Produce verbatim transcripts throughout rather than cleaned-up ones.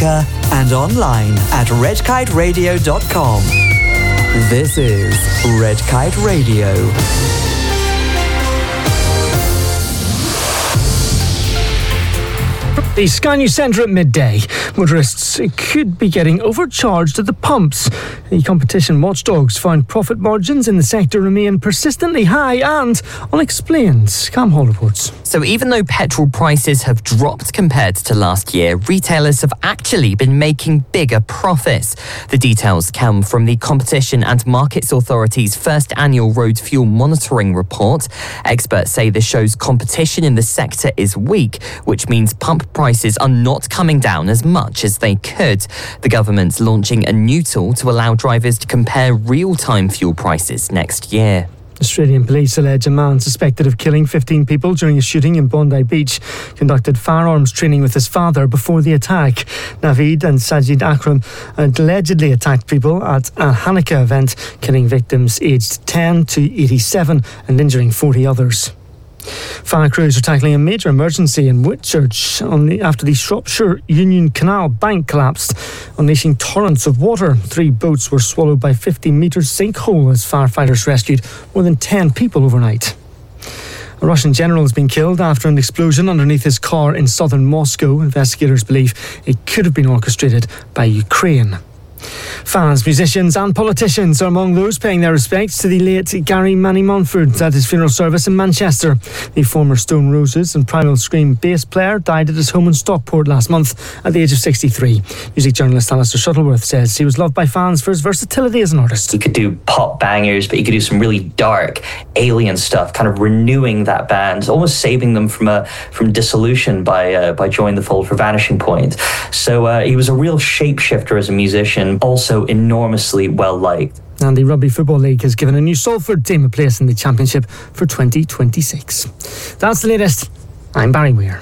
speaker and online at red kite radio dot com. This is Red Kite Radio. The Sky News Centre at midday. Motorists could be getting overcharged at the pumps. The competition watchdogs found profit margins in the sector remain persistently high and unexplained. Cam Hall reports. So even though petrol prices have dropped compared to last year, retailers have actually been making bigger profits. The details come from the Competition and Markets Authority's first annual road fuel monitoring report. Experts say this shows competition in the sector is weak, which means pump prices Prices are not coming down as much as they could. The government's launching a new tool to allow drivers to compare real-time fuel prices next year. Australian police allege a man suspected of killing fifteen people during a shooting in Bondi Beach conducted firearms training with his father before the attack. Naveed and Sajid Akram allegedly attacked people at a Hanukkah event, killing victims aged ten to eighty-seven and injuring forty others. Fire crews are tackling a major emergency in Whitchurch on the, after the Shropshire Union Canal bank collapsed, unleashing torrents of water. Three boats were swallowed by fifty metre sinkhole as firefighters rescued more than ten people overnight. A Russian general has been killed after an explosion underneath his car in southern Moscow. Investigators believe it could have been orchestrated by Ukraine. Fans, musicians and politicians are among those paying their respects to the late Gary Manny Munford at his funeral service in Manchester. The former Stone Roses and Primal Scream bass player died at his home in Stockport last month at the age of sixty-three. Music journalist Alistair Shuttleworth says he was loved by fans for his versatility as an artist. He could do pop bangers, but he could do some really dark, alien stuff, kind of renewing that band, almost saving them from a from dissolution by uh, by joining the fold for Vanishing Point. So uh, he was a real shapeshifter as a musician, also enormously well liked. And the Rugby Football League has given a new Salford team a place in the Championship for twenty twenty-six. That's the latest. I'm Barry Weir.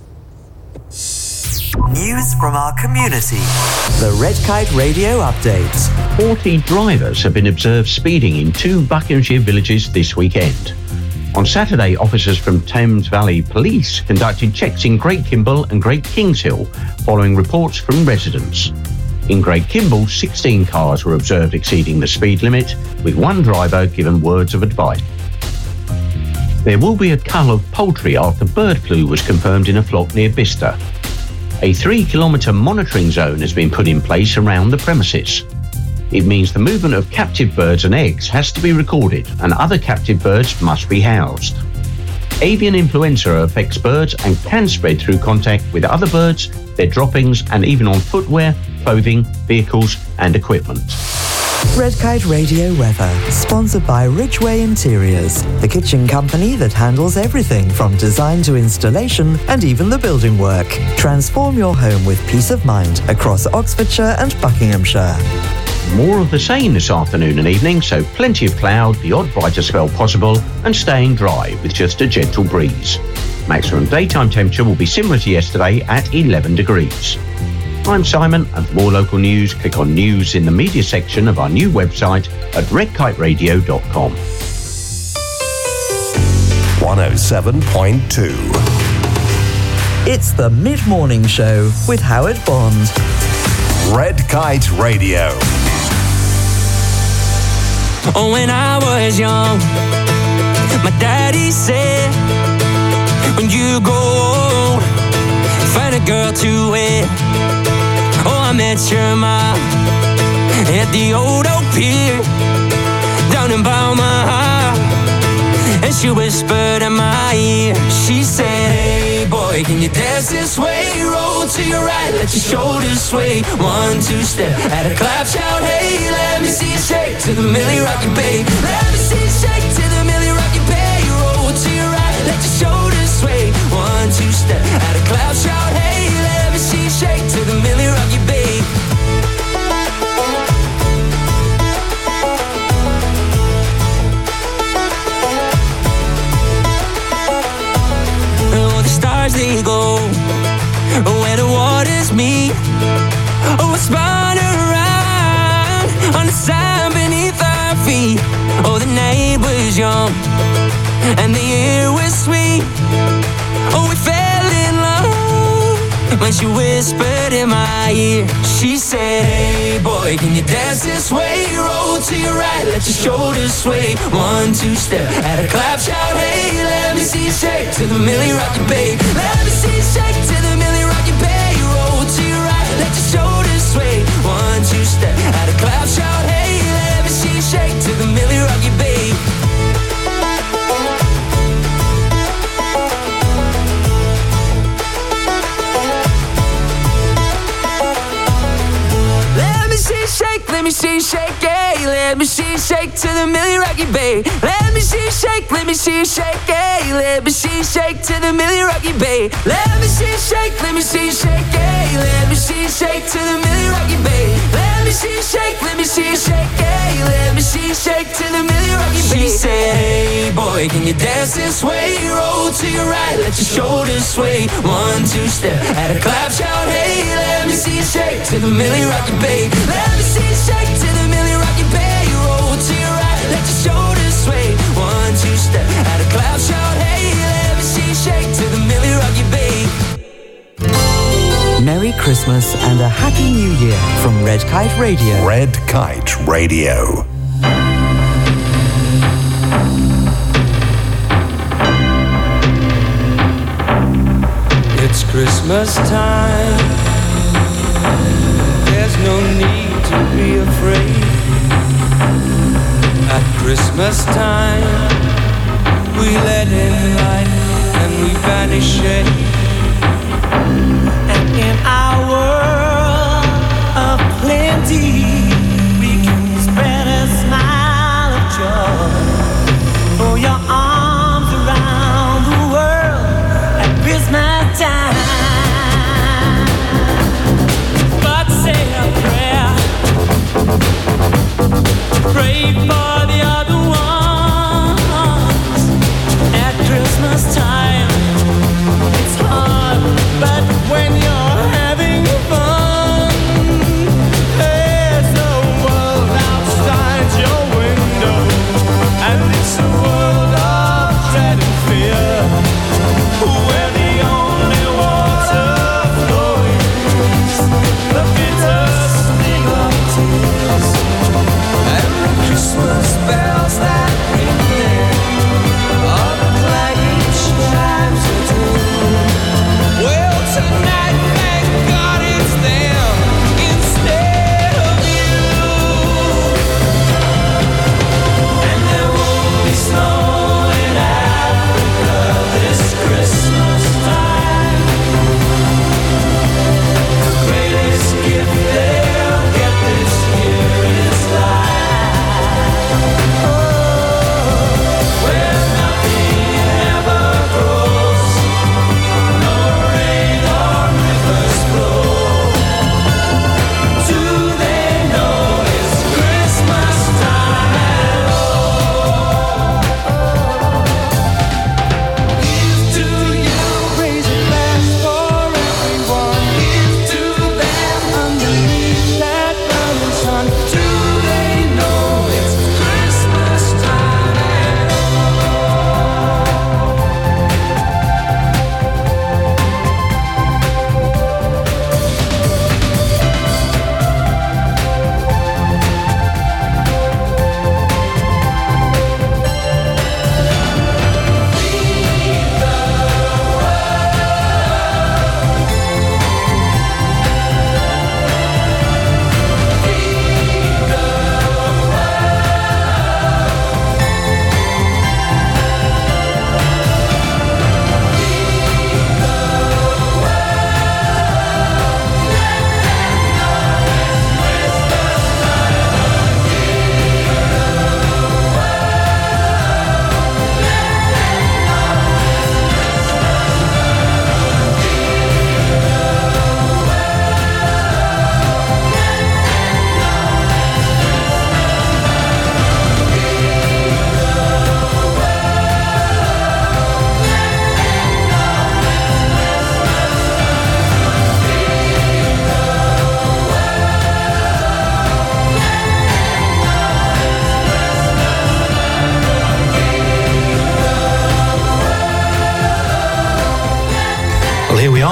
News from our community. The Red Kite Radio Update. forty drivers have been observed speeding in two Buckinghamshire villages this weekend. On Saturday, officers from Thames Valley Police conducted checks in Great Kimble and Great Kingshill following reports from residents. In Great Kimble, sixteen cars were observed exceeding the speed limit, with one driver given words of advice. There will be a cull of poultry after bird flu was confirmed in a flock near Bicester. A three kilometre monitoring zone has been put in place around the premises. It means the movement of captive birds and eggs has to be recorded, and other captive birds must be housed. Avian influenza affects birds and can spread through contact with other birds, their droppings, and even on footwear, clothing, vehicles and equipment. Red Kite Radio weather, sponsored by Ridgeway Interiors, the kitchen company that handles everything from design to installation and even the building work. Transform your home with peace of mind across Oxfordshire and Buckinghamshire. More of the same this afternoon and evening, so plenty of cloud, the odd brighter spell possible, and staying dry with just a gentle breeze. Maximum daytime temperature will be similar to yesterday at eleven degrees. I'm Simon, and for more local news, click on News in the Media section of our new website at red kite radio dot com. one oh seven point two. It's the Mid-Morning Show with Howard Bond. Red Kite Radio. Oh, when I was young, my daddy said, when you grow old, find a girl to wed. Oh, I met your mom at the old oak pier down in Balmaha, and she whispered in my ear. She said, hey boy, can you dance this way? Roll to your right, let your shoulders sway. One, two step, at a clap, shout, hey, let me see you shake to the Millie Rocky Bay. Let me see you shake to the Millie Rocky Bay. Roll to your right, let your shoulders sway. One, two step, at a clap, shout, hey, let me see you shake to the Millie Rocky Bay. Oh, the stars they go where the waters meet. Oh, I spun around on the sand beneath our feet. Oh, the night was young and the air was sweet. Oh, we fell in love when she whispered in my ear. She said, hey boy, can you dance this way? Roll to your right, let your shoulders sway. One, two step, at a clap, shout, hey, let me see you shake to the Millie Rock Your Babe. Let me see you shake to the Millie Rock Your Babe. Roll to your right, let your shoulders sway. One, two step, at a clap, shout, hey, let me see you shake to the Millie Rock Your Babe. Let me see you shake, yeah. Let me see you shake to the Millie Rock Your Babe. Let me see you shake, let me see you shake, yeah. Let me see you shake to the Millie Rock Your Babe. Let me see you shake, let me see you shake, yeah. Let me see you shake to the Millie Rock Your Babe. Let me see you shake, let me see you shake, yeah. Let me see you shake to the Millie Rock Your Babe. She said, hey boy, can you dance this way? Roll to your right, let your shoulders sway. One, two step, at a clap, shout, hey. Let me see you shake to the Millie Rock Your Babe. Let me see you shake to the Millie Rock Your Babe. Roll to your right, let your shoulders sway. One, two step, at a clap, shout, hey. Let me see you shake to the Millie Rock Your Babe. Merry Christmas and a Happy New Year from Red Kite Radio. Red Kite Radio. It's Christmas time. There's no need to be afraid. At Christmas time, we let in light and we banish shade. And in our world of plenty, we can spread a smile of joy. Throw your arms around the world at Christmas time. But say a prayer, pray for the other ones. At Christmas time, it's hard.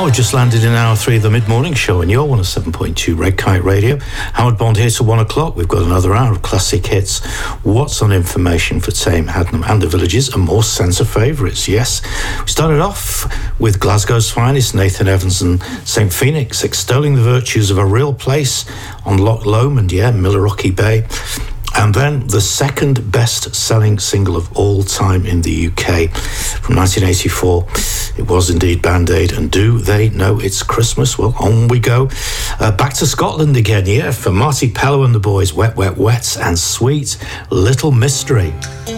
Howard just landed in hour three of the mid-morning show, and you're one oh seven point two Red Kite Radio. Howard Bond here till one o'clock. We've got another hour of classic hits, what's on information for Tame, Hadnam and the villages, and more Centre favourites. Yes, we started off with Glasgow's finest, Nathan Evans and Saint Phoenix, extolling the virtues of a real place on Loch Lomond, yeah, Millerockie Bay. And then the second best-selling single of all time in the U K from nineteen eighty-four. It was indeed Band Aid, and Do They Know It's Christmas? Well, on we go. Uh, back to Scotland again, yeah, for Marty Pellow and the boys, Wet, Wet, Wet, and Sweet Little Mystery.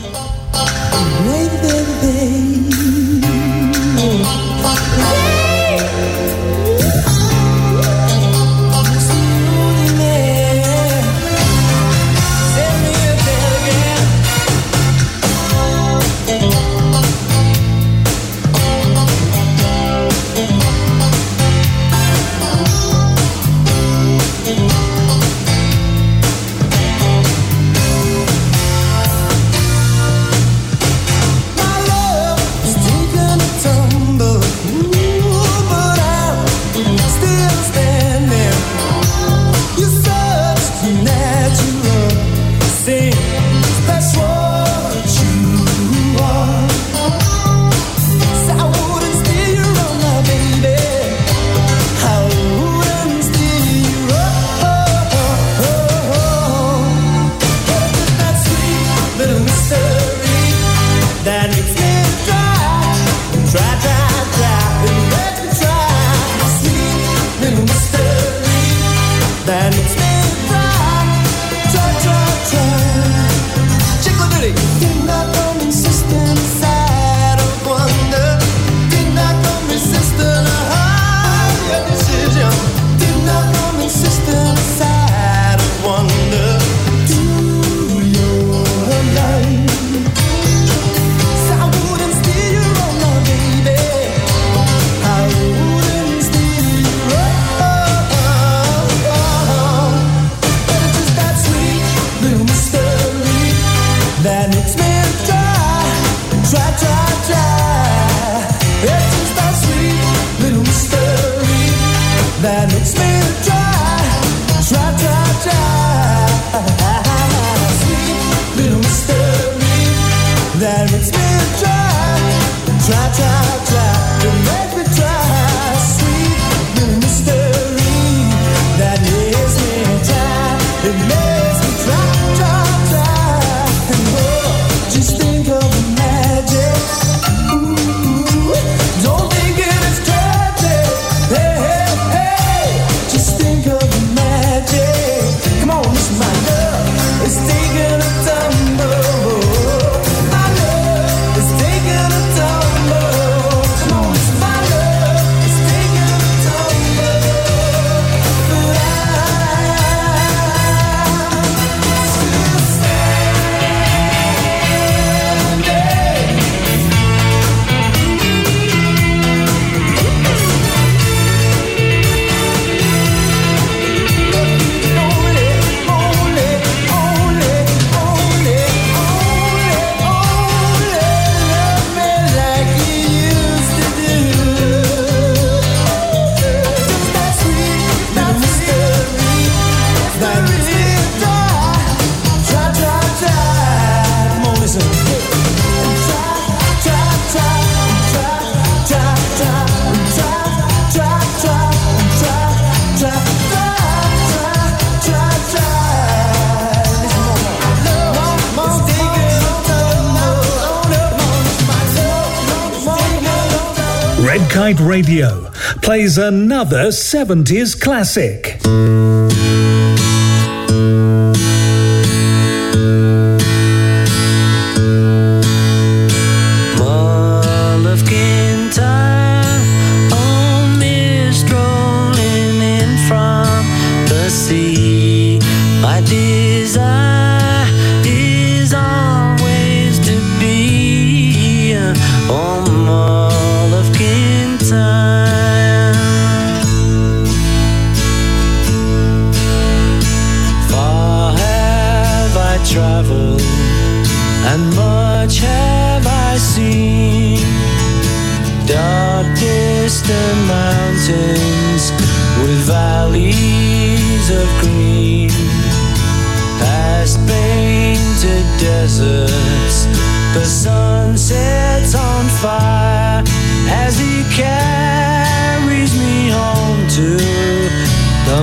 Red Kite Radio plays another seventies classic. Time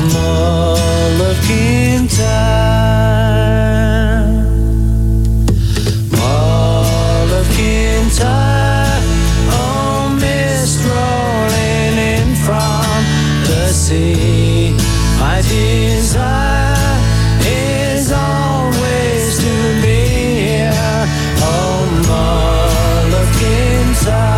Mull of Kintyre, Mull of Kintyre, oh mist rolling in from the sea. My desire is always to be here, oh Mull of Kintyre.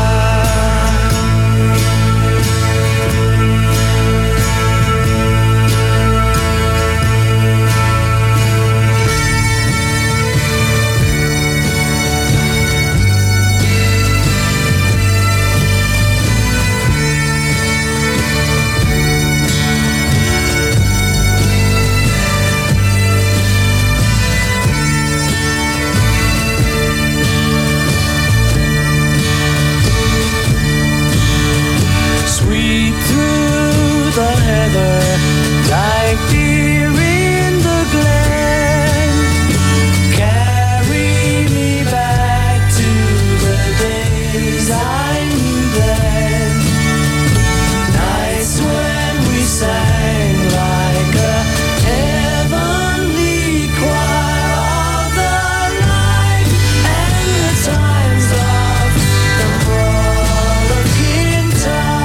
Like deer in the glen, carry me back to the days I knew then. Nights when we sang like a heavenly choir of the night, and the times of the Mull of Kintyre.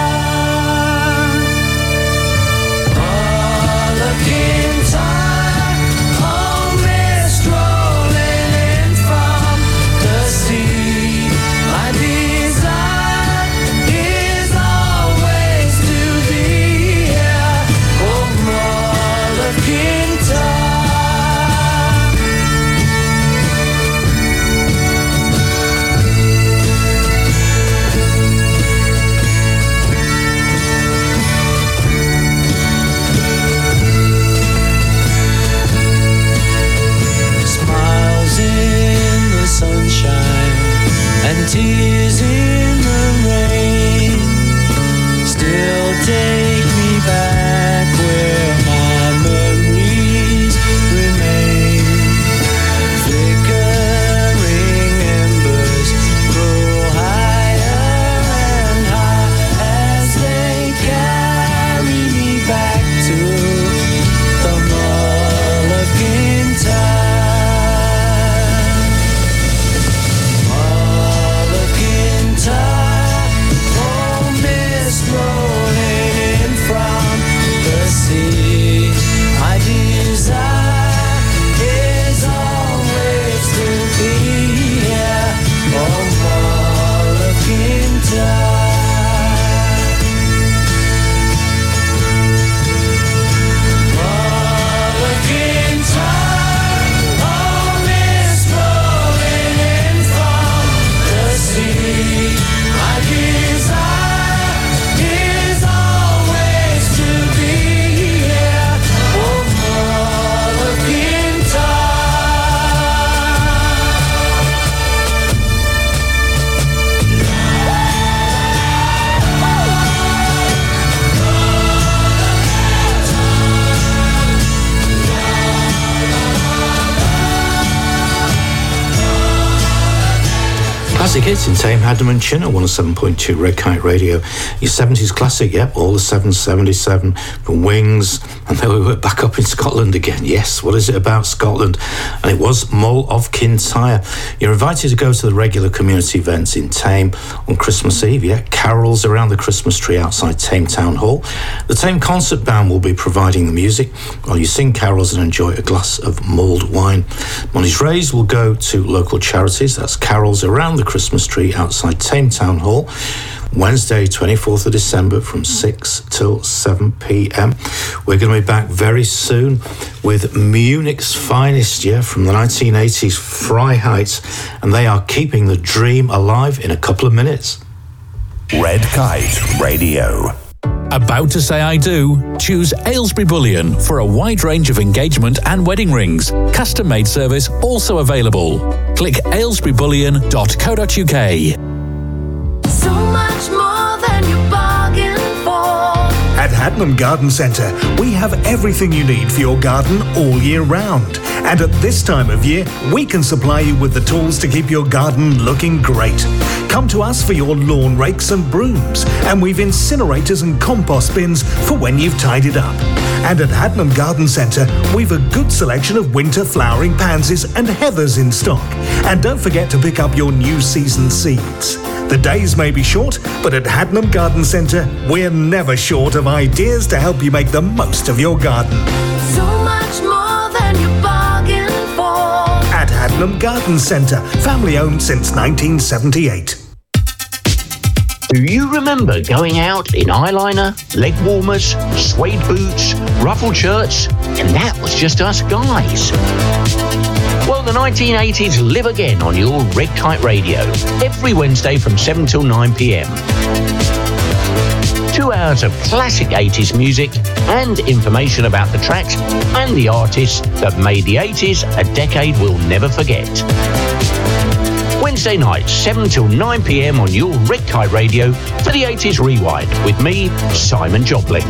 Kintyre, oh mist rolling in from the sea. My desire is always to be here, oh Mull of Kintyre. Sunshine and tears in the rain still take me back where my memories remain. Flickering embers grow higher and high as they carry me back to the Mull of Kintyre. Oh, mist rolling in from the sea. My desire is always to be here, oh Mull of Kintyre. Mull of Kintyre, oh mist rolling in from the sea. My desire is always to be here, oh Mull of Kintyre. Classic hits in Tame, Hadnam and Chin at one oh seven point two Red Kite Radio. Your seventies classic, yep, all the seven seventy-seven from Wings. And then we were back up in Scotland again. Yes, what is it about Scotland? And it was Mull of Kintyre. You're invited to go to the regular community events in Tame on Christmas Eve, yeah. Carols around the Christmas tree outside Tame Town Hall. The Tame Concert Band will be providing the music while you sing carols and enjoy a glass of mulled wine. Money's raised will go to local charities. That's carols around the Christmas tree outside Tame Town Hall. Wednesday, twenty-fourth of December from six till seven p.m. We're going to be back very soon with Munich's finest, yeah, from the nineteen eighties, Freiheit, and they are keeping the dream alive in a couple of minutes. Red Kite Radio. About to say I do? Choose Aylesbury Bullion for a wide range of engagement and wedding rings. Custom-made service also available. Click aylesbury bullion dot co dot uk. So much more than you bargained for. At Hadnam Garden Centre, we have everything you need for your garden all year round. And at this time of year, we can supply you with the tools to keep your garden looking great. Come to us for your lawn rakes and brooms, and we've incinerators and compost bins for when you've tidied up. And at Hadnam Garden Centre, we've a good selection of winter flowering pansies and heathers in stock. And don't forget to pick up your new season seeds. The days may be short, but at Hadnam Garden Centre, we're never short of ideas to help you make the most of your garden. So much more than you bargained for. At Hadnam Garden Centre, family owned since nineteen seventy-eight. Do you remember going out in eyeliner, leg warmers, suede boots, ruffled shirts, and that was just us guys? Well, the nineteen eighties live again on your Red Kite Radio, every Wednesday from seven till nine p.m. Two hours of classic eighties music and information about the tracks and the artists that made the eighties a decade we'll never forget. Wednesday nights, seven till nine p.m. on your Red Kite Radio for the eighties Rewind with me, Simon Jobling.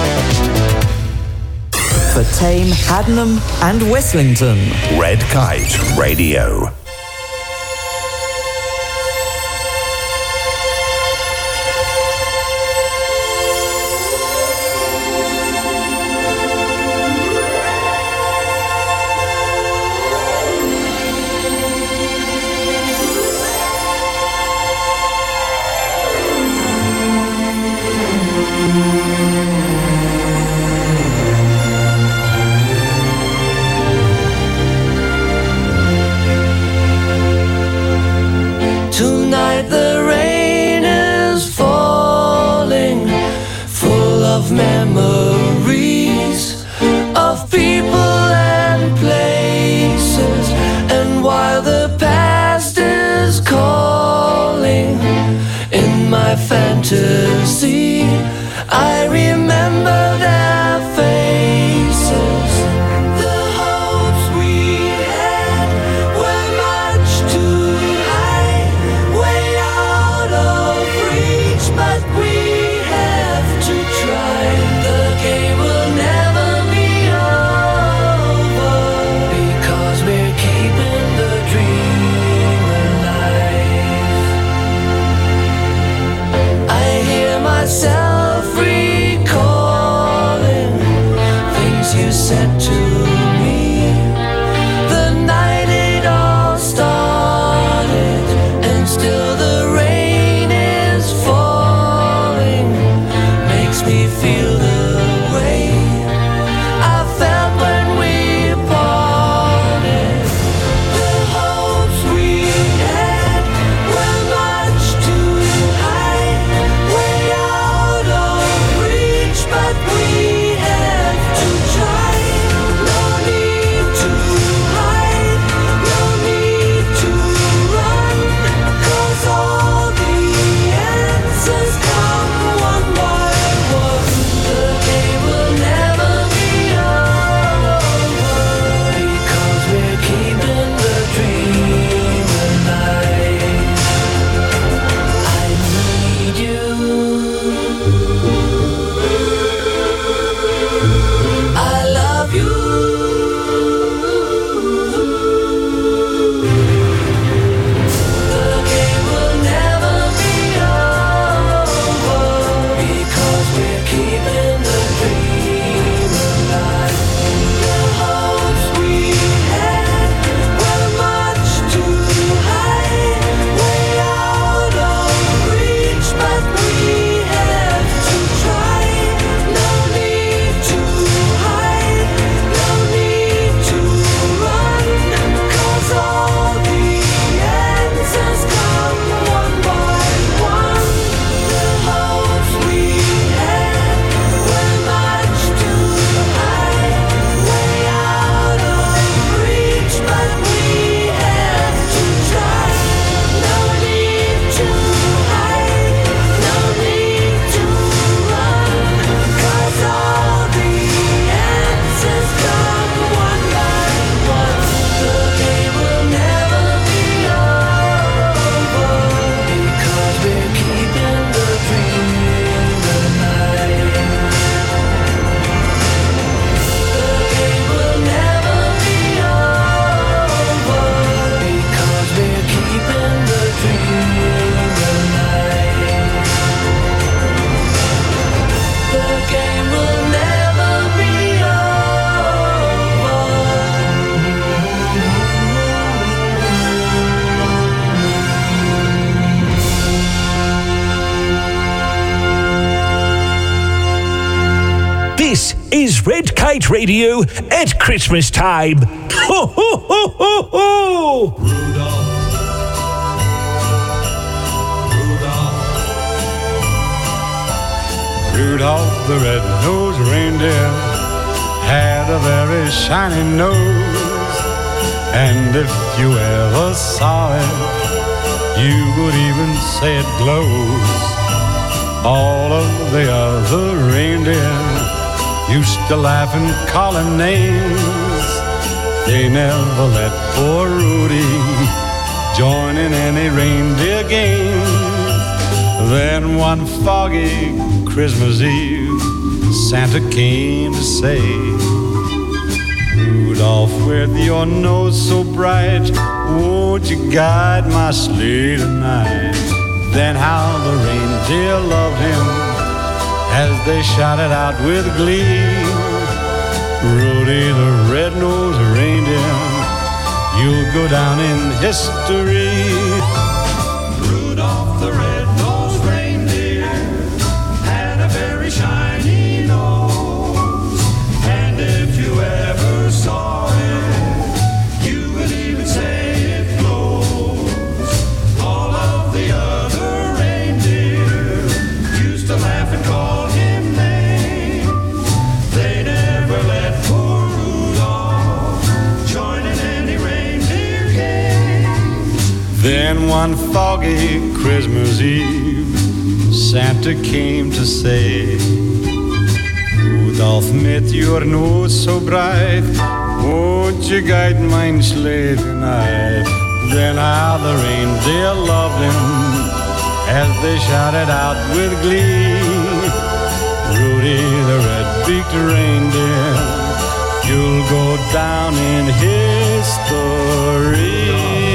For Tame, Haddenham and Westlington. Red Kite Radio. Tonight the rain is falling, full of memories of people and places. And while the past is calling in my fantasy, I remember their faces. The hopes we had were much too high, way out of reach, but we have to try. The game will never be over because we're keeping the dream alive. I hear myself recalling things you said to me the night it all started, and still the rain is falling, makes me feel the way I felt when we parted. The hopes we had were much too high, way out of reach, but we have to try. Red Kite Radio at Christmas time. Ho, ho, ho, ho, ho! Rudolph, Rudolph, Rudolph the red-nosed reindeer had a very shiny nose, and if you ever saw it, you would even say it glows. All of the other reindeer used to laugh and call him names. They never let poor Rudy join in any reindeer games. Then one foggy Christmas Eve, Santa came to say, Rudolph, with your nose so bright, won't you guide my sleigh tonight? Then how the reindeer loved him as they shouted out with glee, Rudy the red-nosed reindeer, you'll go down in history. Rudolph the red-nosed reindeer had a very shiny nose, and if you ever saw it, you would even say it glows. All of the other reindeer used to laugh and call him names. They never let poor Rudolph join in any reindeer games. Then one foggy Christmas Eve, Santa came to say, Rudolph, met your nose so bright, won't you guide mine sleigh tonight? Then how the reindeer loved him as they shouted out with glee, Rudy the red-beaked reindeer, you'll go down in history.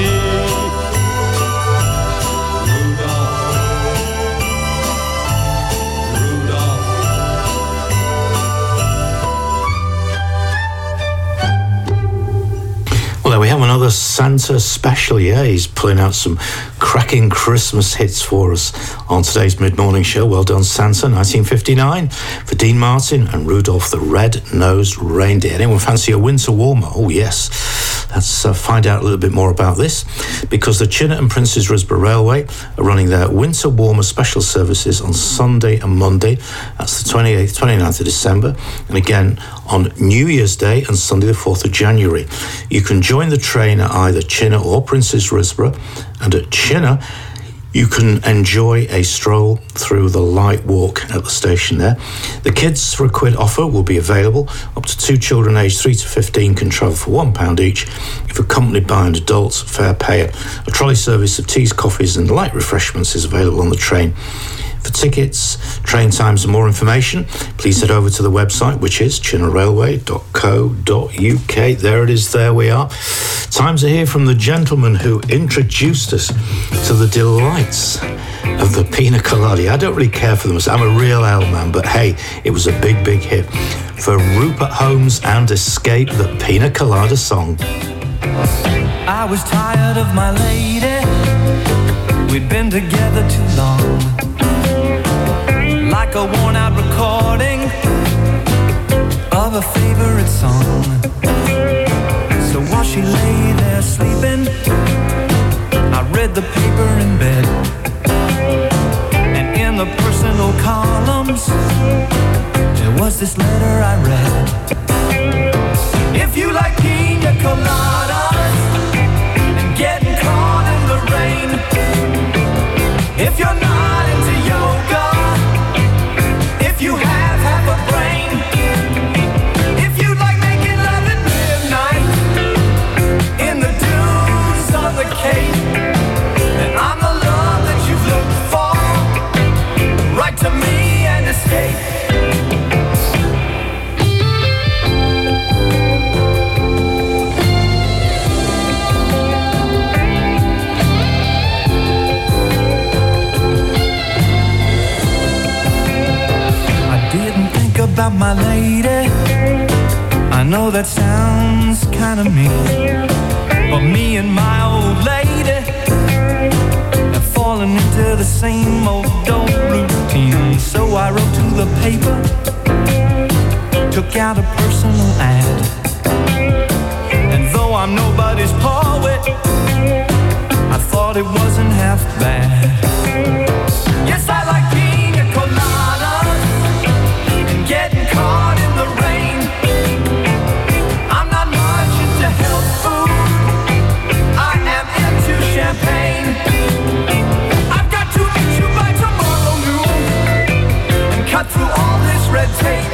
Well, there we have another Santa special. Yeah, he's pulling out some cracking Christmas hits for us on today's mid-morning show. Well done, Santa. nineteen fifty-nine for Dean Martin and Rudolph the Red-Nosed Reindeer. Anyone fancy a winter warmer? Oh, yes. Let's uh, find out a little bit more about this, because the Chinner and Princes Risborough Railway are running their winter warmer special services on Sunday and Monday. That's the twenty-eighth, twenty-ninth of December, and again on New Year's Day and Sunday the fourth of January. You can join the train at either Chinner or Princes Risborough, and at Chinner you can enjoy a stroll through the light walk at the station there. The kids for a quid offer will be available. Up to two children aged three to fifteen can travel for one pound each if accompanied by an adult fair payer. A trolley service of teas, coffees and light refreshments is available on the train. For tickets, train times and more information, please head over to the website, which is chinner railway dot co dot uk. There it is, there we are. Time to hear from the gentleman who introduced us to the delights of the Pina Colada. I don't really care for them. I'm a real ale man, but hey, it was a big, big hit. For Rupert Holmes and Escape, the Pina Colada song. I was tired of my lady. We'd been together too long. Like a worn-out recording of a favorite song. So while she lay there sleeping, I read the paper in bed. And in the personal columns, there was this letter I read. If you like pina coladas and getting caught in the rain, if you're not into yoga, if you have half a brain, if you like making love at midnight in the dunes on the Cape, then I'm the love that you've looked for. Write to me and escape. About my lady, I know that sounds kinda mean, but me and my old lady have fallen into the same old old routine. So I wrote to the paper took out a personal ad. And though I'm nobody's poet, I thought it wasn't half bad. Yes, I like pina coladas and getting caught in the rain. I'm not much into health food, I am into champagne. I've got to meet you by tomorrow noon and cut through all this red tape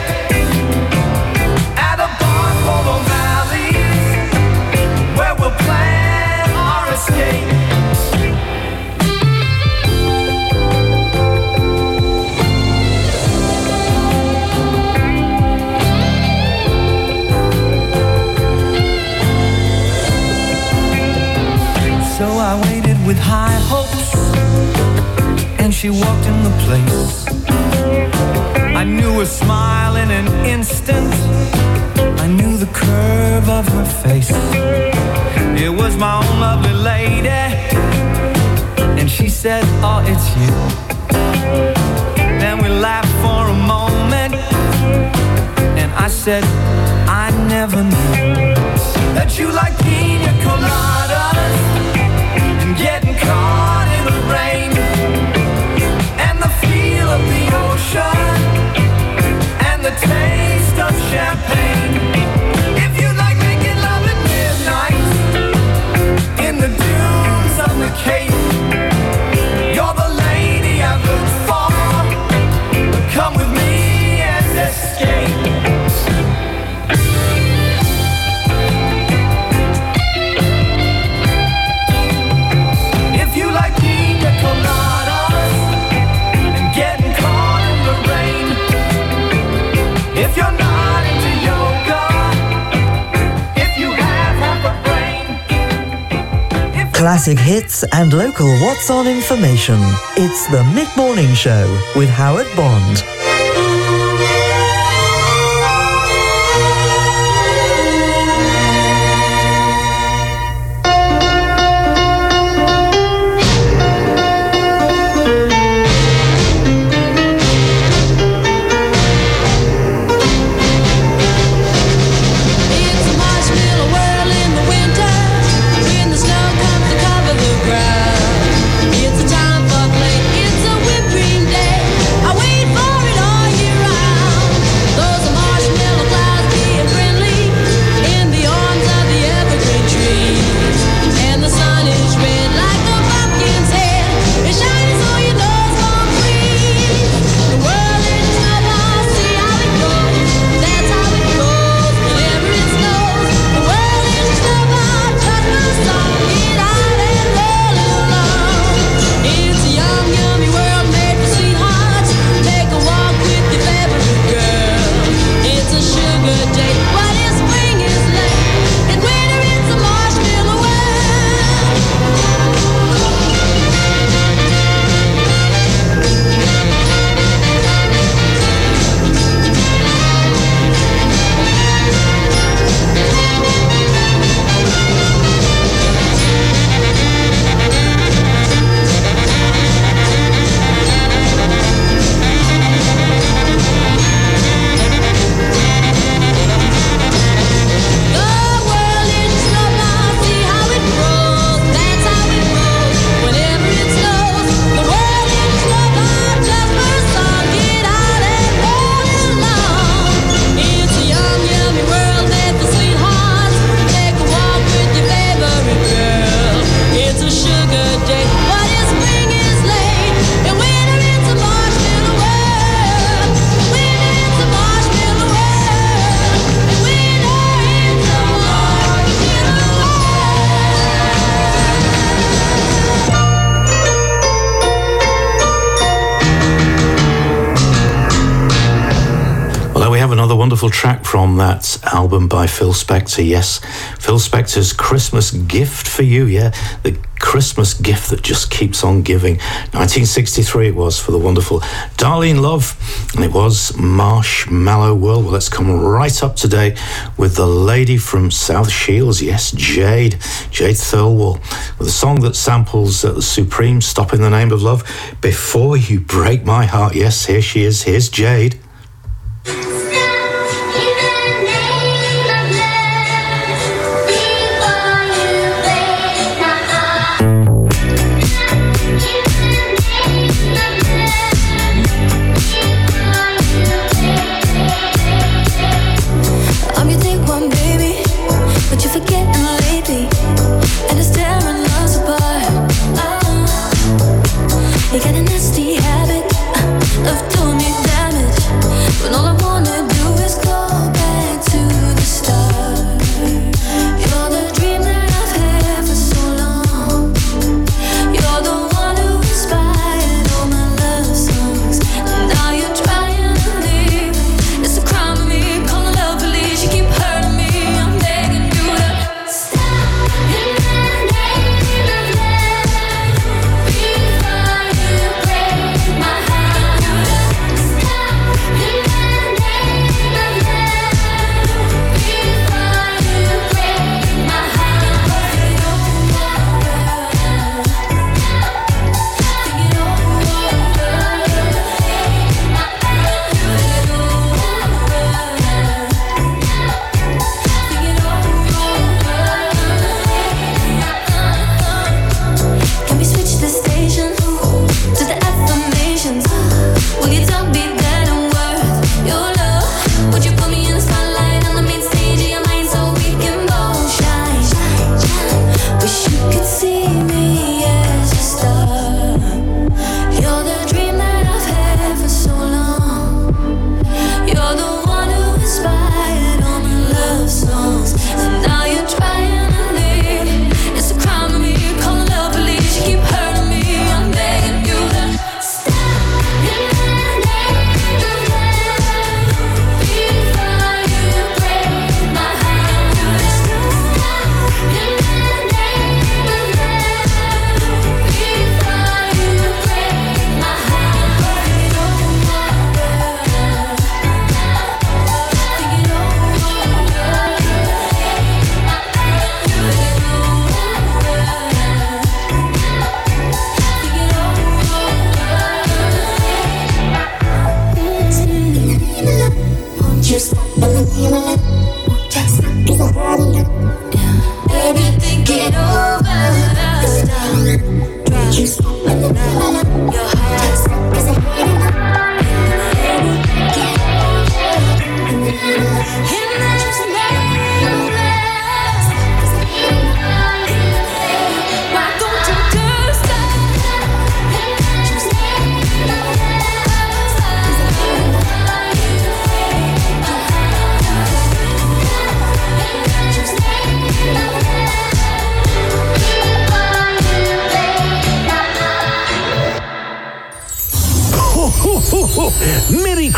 at a bar called O'Malley's, where we'll plan our escape. So I waited with high hopes, and she walked in the place. I knew her smile in an instant, I knew the curve of her face. It was my own lovely lady, and she said, oh, it's you. Then we laughed for a moment, and I said, I never knew that you like pina coladas and getting caught in the rain and the feel of the ocean and the taste of champagne. If you like making love at midnight in the dunes of the Cape, you're the lady I look for. Come with me and escape. Classic hits and local What's On information. It's the Mid-Morning Show with Howard Bond. It's a time for play, it's a whipping day. I wait for it all. wonderful track from that album by Phil Spector. Yes, Phil Spector's Christmas Gift for You. Yeah, the Christmas gift that just keeps on giving. nineteen sixty-three it was for the wonderful Darlene Love, and it was Marshmallow World. Well, let's come right up to date with the lady from South Shields. Yes, Jade, Jade Thirlwall, with a song that samples uh, the Supreme, Stop in the Name of Love. Before You Break My Heart. Yes, here she is. Here's Jade. Stop.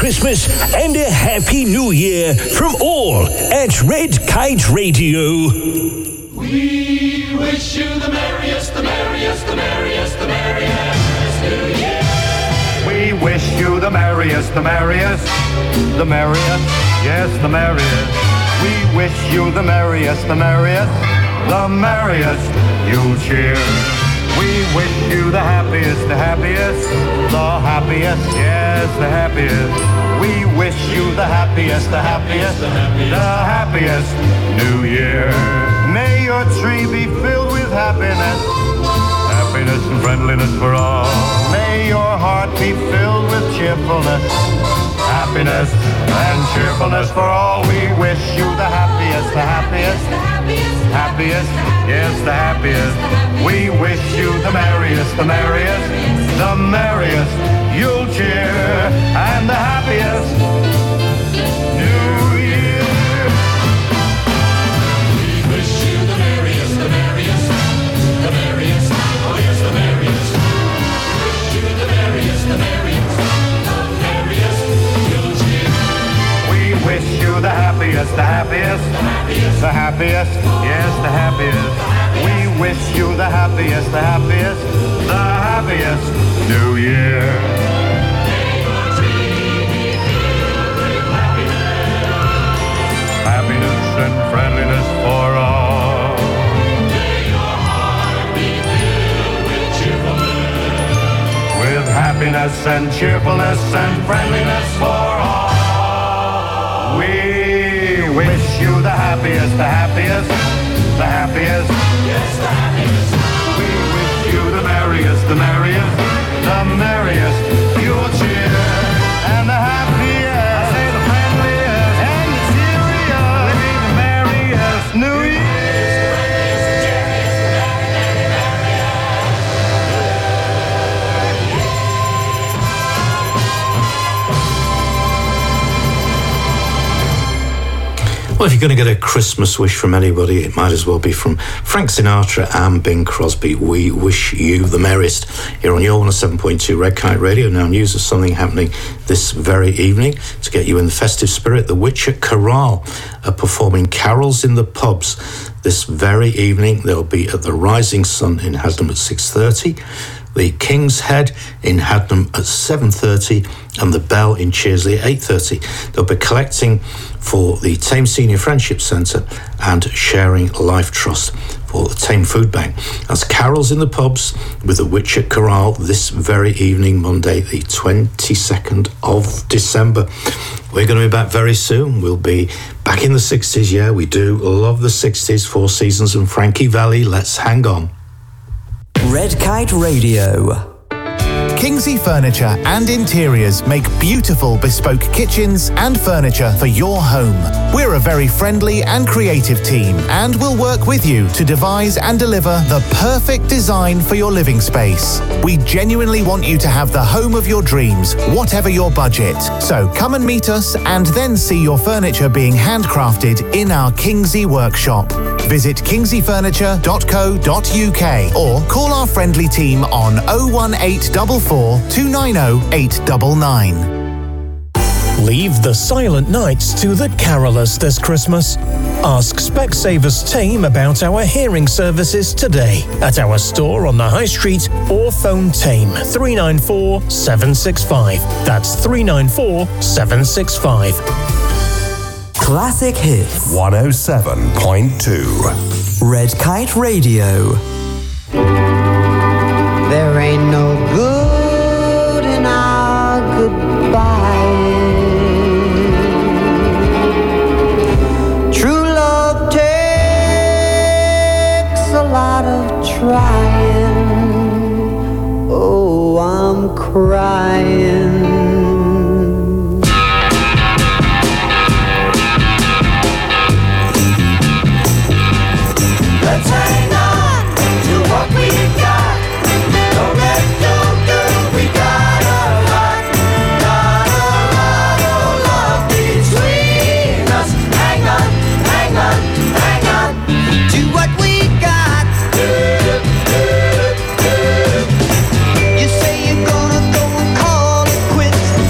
Christmas and a Happy New Year from all at Red Kite Radio. We wish you the merriest, the merriest, the merriest, the merriest New Year. We wish you the merriest, the merriest, the merriest, yes, the merriest. We wish you the merriest, the merriest, the merriest you'll cheer. We wish you the happiest, the happiest, the happiest, yes, the happiest. We wish you the happiest, the happiest, the happiest New Year. May your tree be filled with happiness, happiness and friendliness for all. May your heart be filled with cheerfulness, happiness and cheerfulness for all. We wish you the happiest, the happiest, happiest, yes, the happiest. We wish you the merriest, the merriest, the merriest you'll cheer, and the happiest New Year. We wish you the merriest, the merriest, the merriest, oh yes, the merriest. We wish you the merriest, the merriest, the merriest you'll cheer. We wish you the happiest, the happiest, the happiest, yes, the happiest. We wish you the happiest, the happiest, the happiest New Year. May your tree be filled with happiness, Happiness and friendliness for all. may your heart be filled with cheerfulness, With happiness and cheerfulness and friendliness for all. We wish you the happiest, the happiest, the happiest, yes, the happiest. we wish you the merriest, the merriest, the merriest you'll cheer, and the happiest, say the friendliest, and the cheeriest, the merriest New Year. Well, if you're going to get a Christmas wish from anybody, it might as well be from Frank Sinatra and Bing Crosby. We wish you the merriest here on your one oh seven point two Red Kite Radio. Now, news of something happening this very evening to get you in the festive spirit. The Witcher Chorale are performing carols in the pubs this very evening. They'll be at the Rising Sun in Hadnam at six thirty. The King's Head in Hadnam at seven thirty and the Bell in Cheersley at eight thirty. They'll be collecting for the Thames Senior Friendship Centre and Sharing Life Trust for the Thames Food Bank. That's carols in the pubs with the Witcher Chorale this very evening, Monday the twenty-second of December. We're going to be back very soon. We'll be back in the sixties. Yeah, we do love the sixties. Four Seasons and Frankie Valli. Let's hang on. Red Kite Radio. Kingsley Furniture and Interiors make beautiful bespoke kitchens and furniture for your home. We're a very friendly and creative team and we'll work with you to devise and deliver the perfect design for your living space. We genuinely want you to have the home of your dreams, whatever your budget. So come and meet us and then see your furniture being handcrafted in our Kingsley workshop. Visit kingsley furniture dot co dot uk or call our friendly team on oh one eight four four, two nine oh, eight nine nine. Leave the silent nights to the carolers this Christmas. Ask Specsavers team about our hearing services today at our store on the High Street or phone team three nine four, seven six five. That's three nine four, seven six five. Classic Hits. one oh seven point two. Red Kite Radio. There ain't no good in our goodbye. True love takes a lot of trying. Oh, I'm crying. Let's hang on to what we got. Don't let go, girl, we got a lot. Got a lot of love between us. Hang on, hang on, hang on to what we got. You say you're gonna go and call it quits.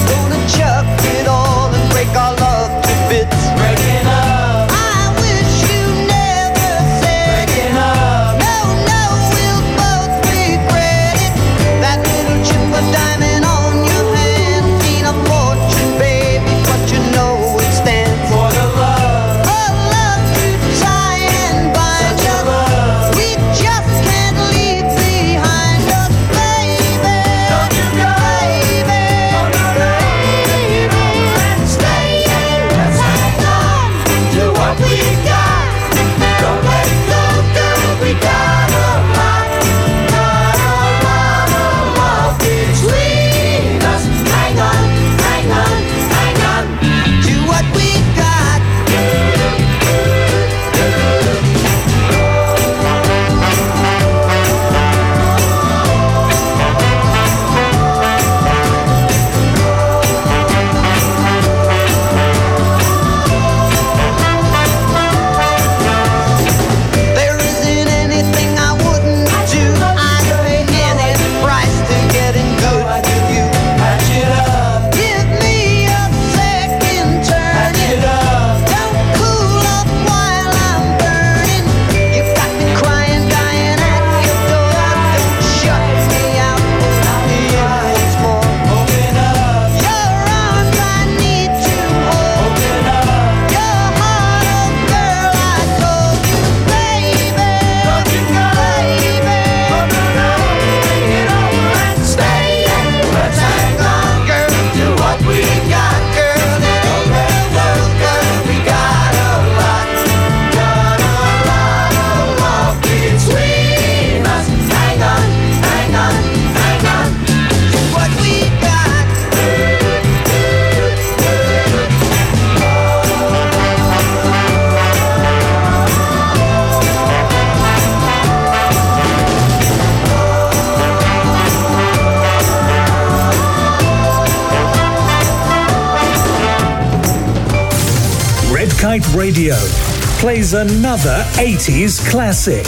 Kite Radio plays another eighties classic.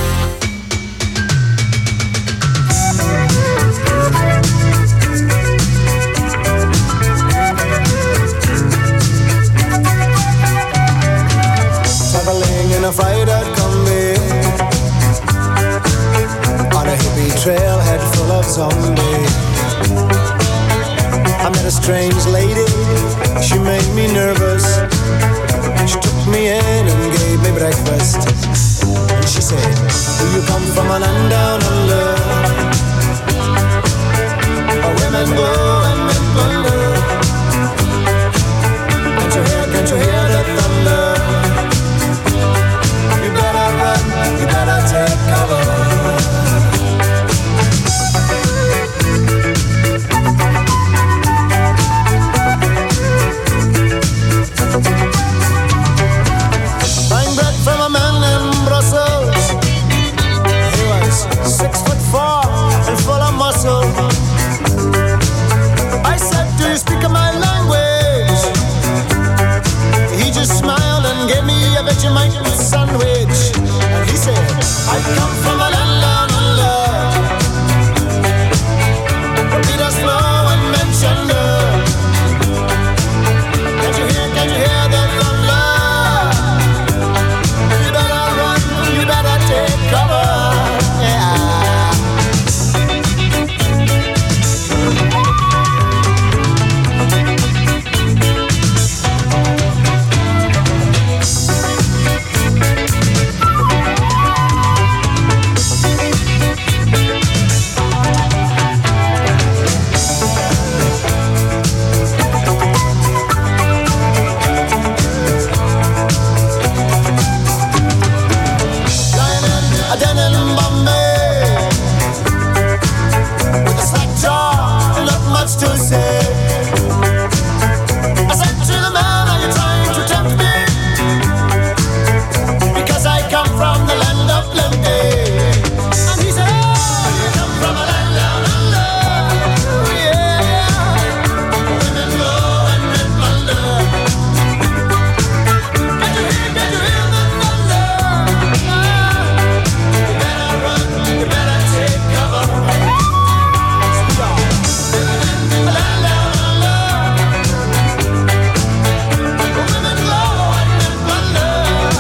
Traveling in a fried-out combi on a hippie trailhead full of zombies. I met a strange lady, she made me nervous. She took me in and gave me breakfast. And she said, do you come from a land down under, where women go and men plunder? Can't you hear, can't you hear the thunder? You better run, you better take cover. Buying bread from a man in Brussels. He was six foot four and full of muscle. I said, do you speak my language? He just smiled and gave me a Vegemite sandwich. And he said, I come from a land down under, where Peter Slow and men chunder. Can't you hear, can't you hear the thunder? You better run, you better take cover. Yeah. Lying in a den in Bombay with a slack jaw and not much to say. I said to the man, are you trying to tempt me? Because I come from the land of plenty. And he said, oh, you come from a land down under. Yeah. Women go and men plunder. Can't you hear, can't you hear the thunder? You better run, you better take cover. A land down under. Women go and men plunder.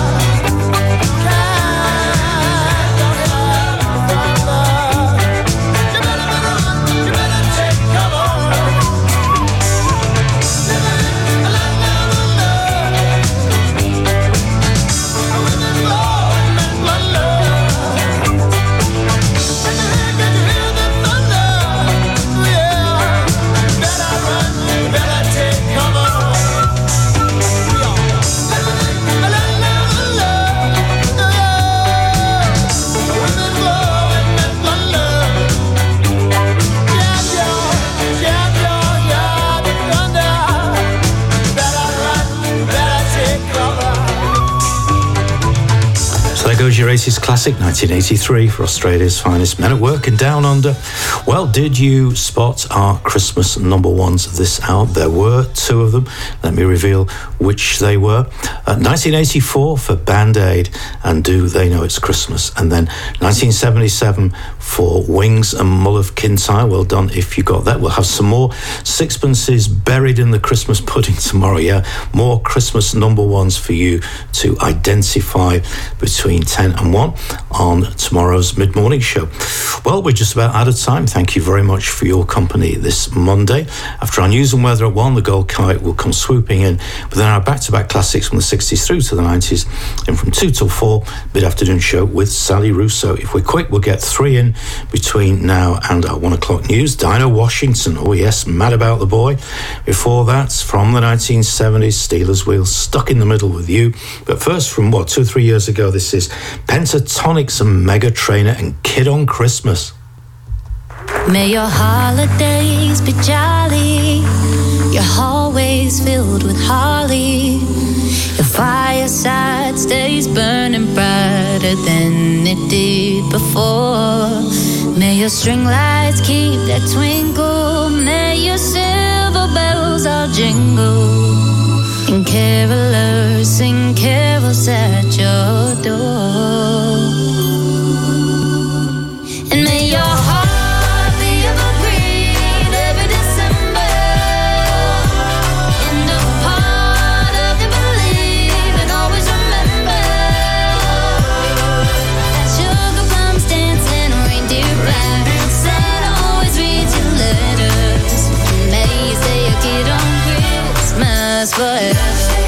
Can't you hear the thunder? You better run, you better take cover. A land down under. Women go and men plunder. Can't you hear, can't you hear the thunder? Yeah. Better run, better take cover. A land down under. Yeah. Women go and men plunder. Yeah, yeah, yeah, yeah, yeah, the thunder. Better run, better take cover. So there goes your eighties classic, nineteen eighty-three, for Australia's finest men at work and down under. Well, did you spot our Christmas number ones this hour? There were two of them. Let me reveal which they were. Uh, nineteen eighty-four for Band Aid and Do They Know It's Christmas? And then nineteen seventy-seven for Wings and Mull of Kintyre. Well done if you got that. We'll have some more sixpences buried in the Christmas pudding tomorrow. Yeah, more Christmas number ones for you to identify between ten and one on tomorrow's mid-morning show. Well, we're just about out of time. Thank you very much for your company this Monday. After our news and weather at one, the Gold Kite will come swooping in with our back-to-back classics from the sixties through to the nineties, and from two till four, mid-afternoon show with Sally Russo. If we're quick, we'll get three in between now and our one o'clock news. Dinah Washington, oh yes, Mad About the Boy. Before that, from the nineteen seventies, Steelers Wheel, Stuck in the Middle with You. But first, from what, two or three years ago, this is Pentatonix and Mega Trainer and Kid on Christmas. May your holidays be jolly, your hallways filled with holly, your fireside stays burning brighter than it did before. May your string lights keep that twinkle, may your silver bells all jingle, and carolers sing carols at your door. And may your heart be evergreen every December, in the part of you believe, and always remember that sugar plums dancing, reindeer ride, Santa always reads your letters, and may you stay a kid on Christmas forever.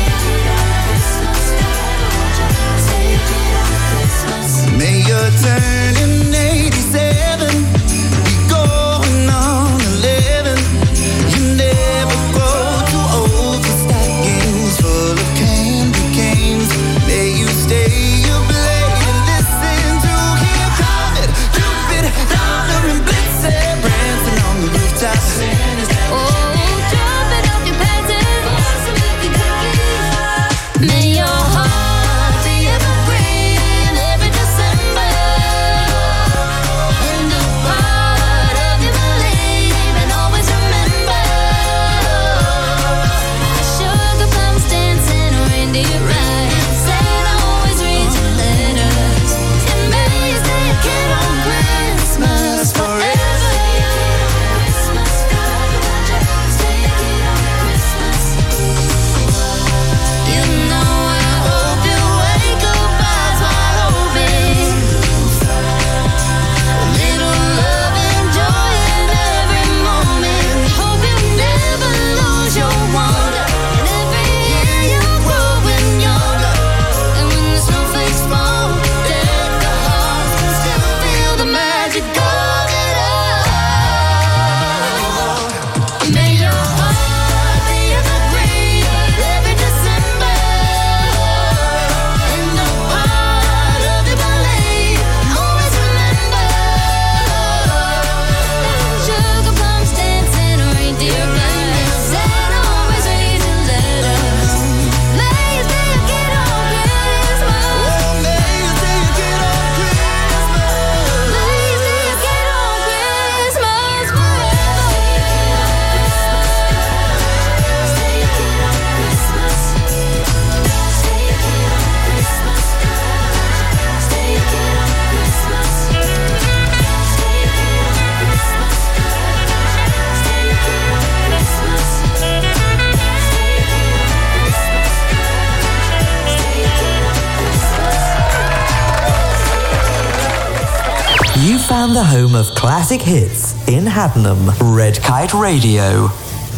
May you're turning eighty-seven, be going on eleven. You never grow too old for stockings full of candy canes. May you stay up late and listen to hear Comet, Cupid, Donner and Blitzen prancing on the rooftops. Oh, jumping up your panties, may your heart be evergreen every December, in the part of you believe, and always remember sugar plums dancing, reindeer ride, Santa always reads your letters, and may you stay a kid on Christmas forever. You know I hope you wake up eyes wide open, little love and joy in every moment. Hope you never lose your wonder, and every year you're growing younger. And when the snowflakes fall, deck the hearts, can still feel the magic of it all. May your heart be evergreen every December, in the part of you believe, always remember sugar plums dancing, reindeer ride, Santa always reads your letters. May you stay a kid on Christmas. Oh, may you stay a kid on Christmas. May you stay a kid on Christmas forever. You found the home of classic hits in Haddenham. Red Kite Radio.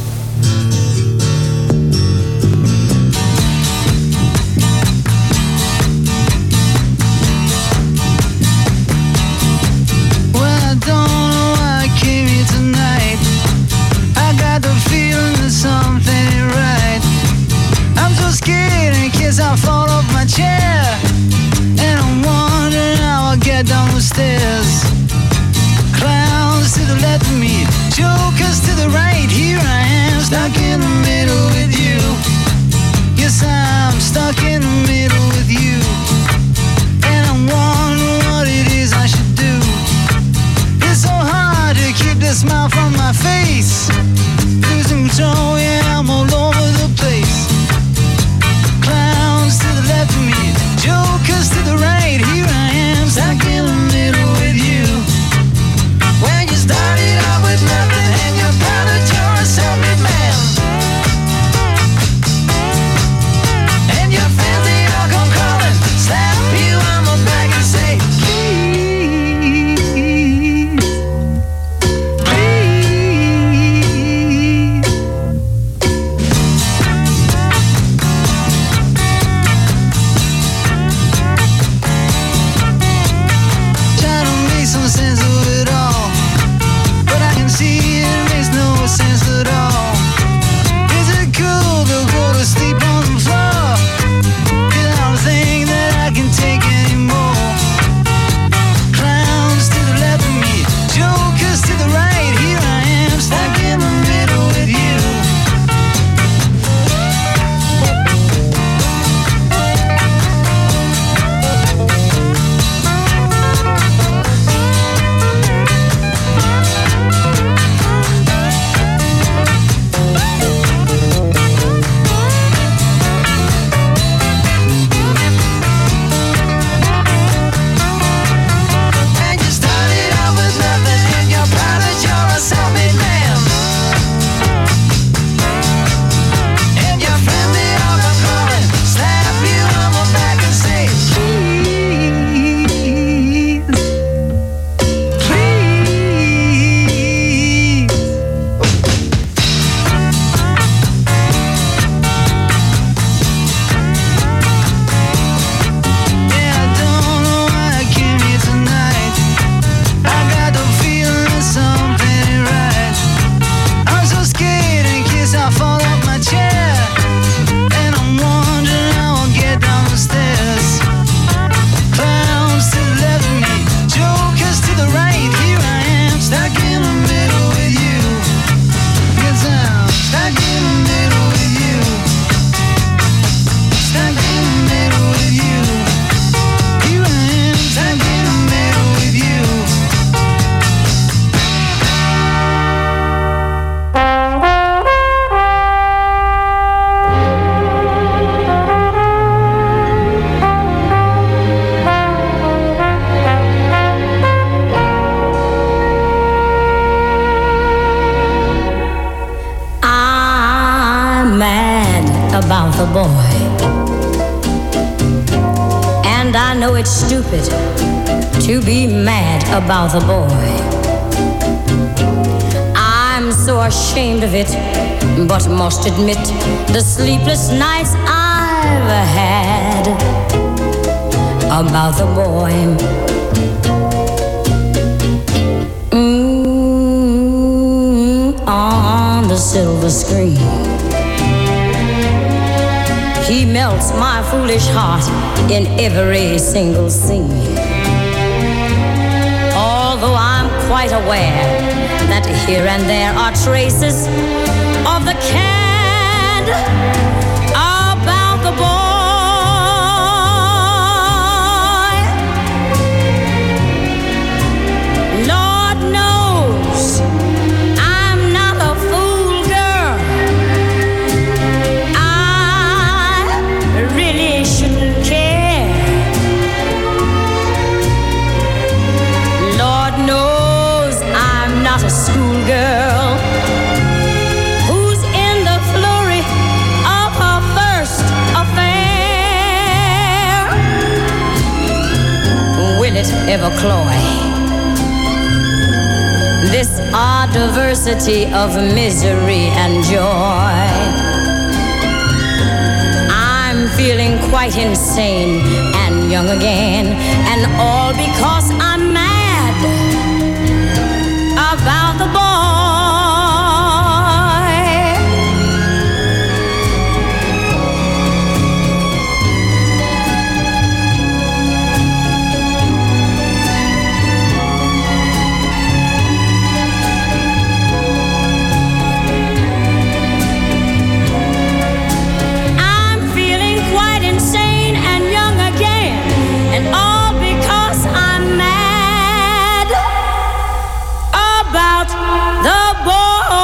Well, I don't know why I came here tonight. I got the feeling that something ain't right. I'm so scared in case I fall off my chair, and I'm wondering how I'll get down the stairs. Clowns to the left of me, jokers to the right. Here I am, stuck in the middle with you. Yes, I'm stuck in the middle with you, and I'm wondering what it is I should do. It's so hard to keep the smile from my face. Losing control, yeah, I'm all over the place. Clowns to the left of me, jokers to the right. Here I am, stuck in the middle with you. When you started out with nothing and you found that you're a self-made man, and your fancy all come crawling And I know it's stupid to be mad about the boy. I'm so ashamed of it, but must admit the sleepless nights I've had about the boy. Mm, on the silver screen, he melts my foolish heart in every single scene. Although I'm quite aware that here and there are traces of the cad about the boy. Lord knows I'm not a fool girl. I really shouldn't care. Lord knows I'm not a schoolgirl who's in the flurry of her first affair. Will it ever cloy this odd diversity of misery and joy? I'm feeling quite insane and young again, and all because I'm mad about the boy. I'm feeling quite insane and young again, and all because I'm mad about the boy.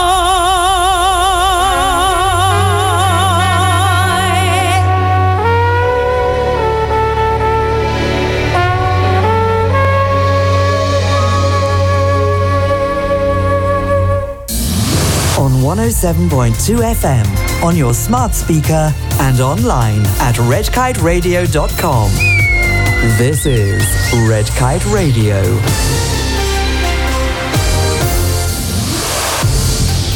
On one oh seven point two F M, on your smart speaker and online at red kite radio dot com. This is Red Kite Radio.